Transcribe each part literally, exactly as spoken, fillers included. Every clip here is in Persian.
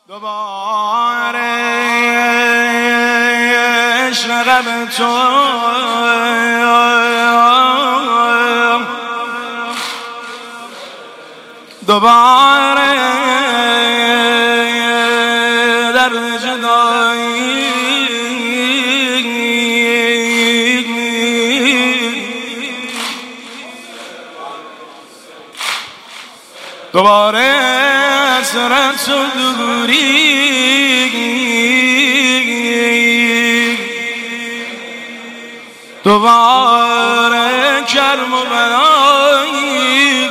دوباره عشق تو دوباره در جدایی دوباره حسرت و دوری دوباره کرم و بلایی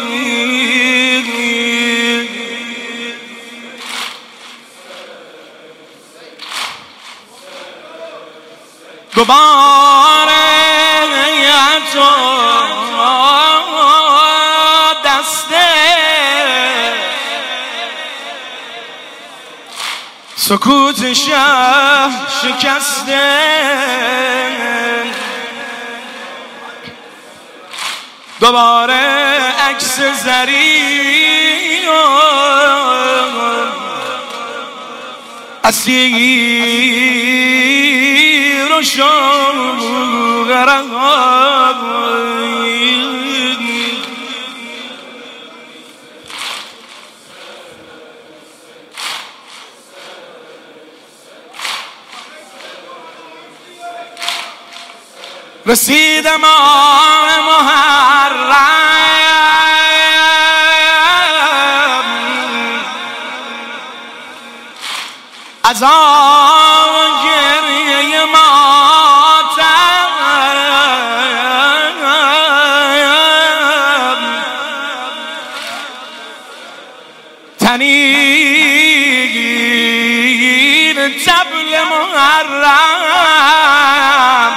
دوباره تو دسته سکوت شهر شکسته دوباره عکس زری اسیر و شوق رسید ماه محرم از آن گریه ماتم تنین طبل محرم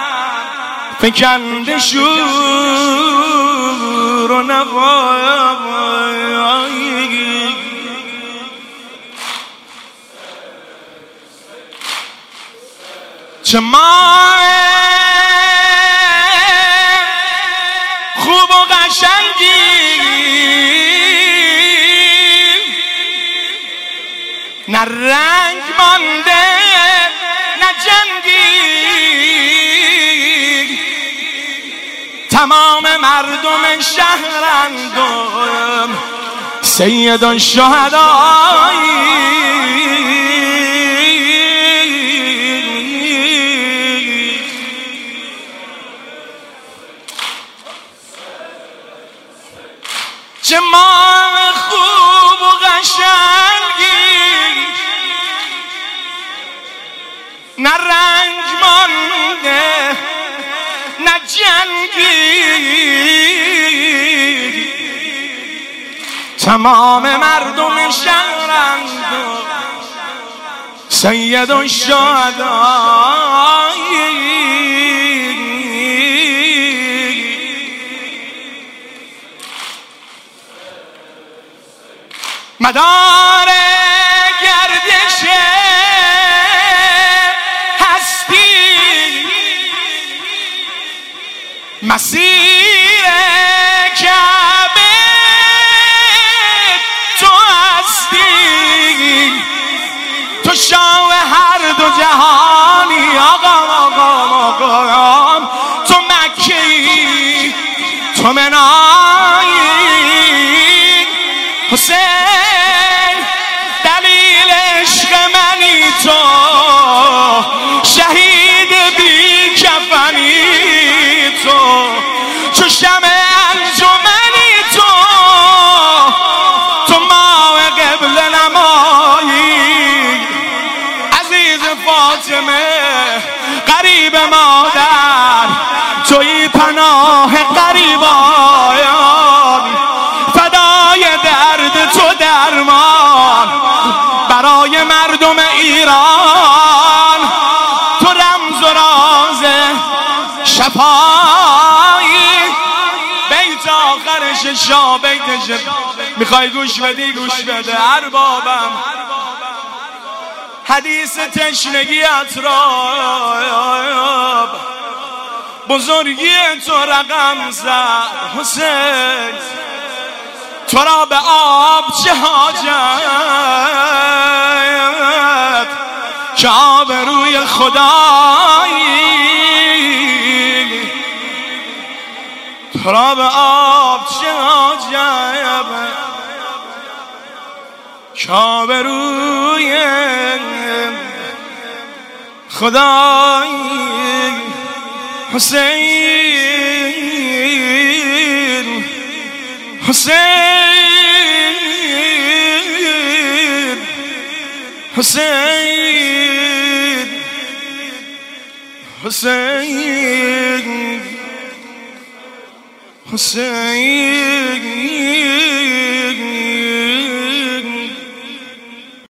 فکنده شور و نوایی چه ماه خوب و قشنگی نه رنگ مانده نه جنگی تمام مردم شهرند سید الشهدایی چه ماه خوب و قشنگی نه رنگ مانده نه جنگی تمام مردم شهرند سید الشهدایی مدار گردش هستی مسیر کعبه تو هستی تو شاه هر دو جهانی آقا آقا آقا تو مکی تو منایی حسین دلیل عشق منی تو شهید بی کفنی تو چو شمع انجمنی تو تو ماه قبله نمایی عزیز فاطمه قریب مادر توی پناه قریبان فدای درد تو درمان برای مردم ایران تو رمز و راز شفایی بیت آخرش شا بیتش میخوای گوش بدی گوش بده اربابم حدیث تشنگی اطراب بزرگی تو رقم زد حسین تو را به آب چه حاجت که آبروی خدایی تو را به آب چه عجبه، که آبروی خدایی حسین حسین حسین حسین حسین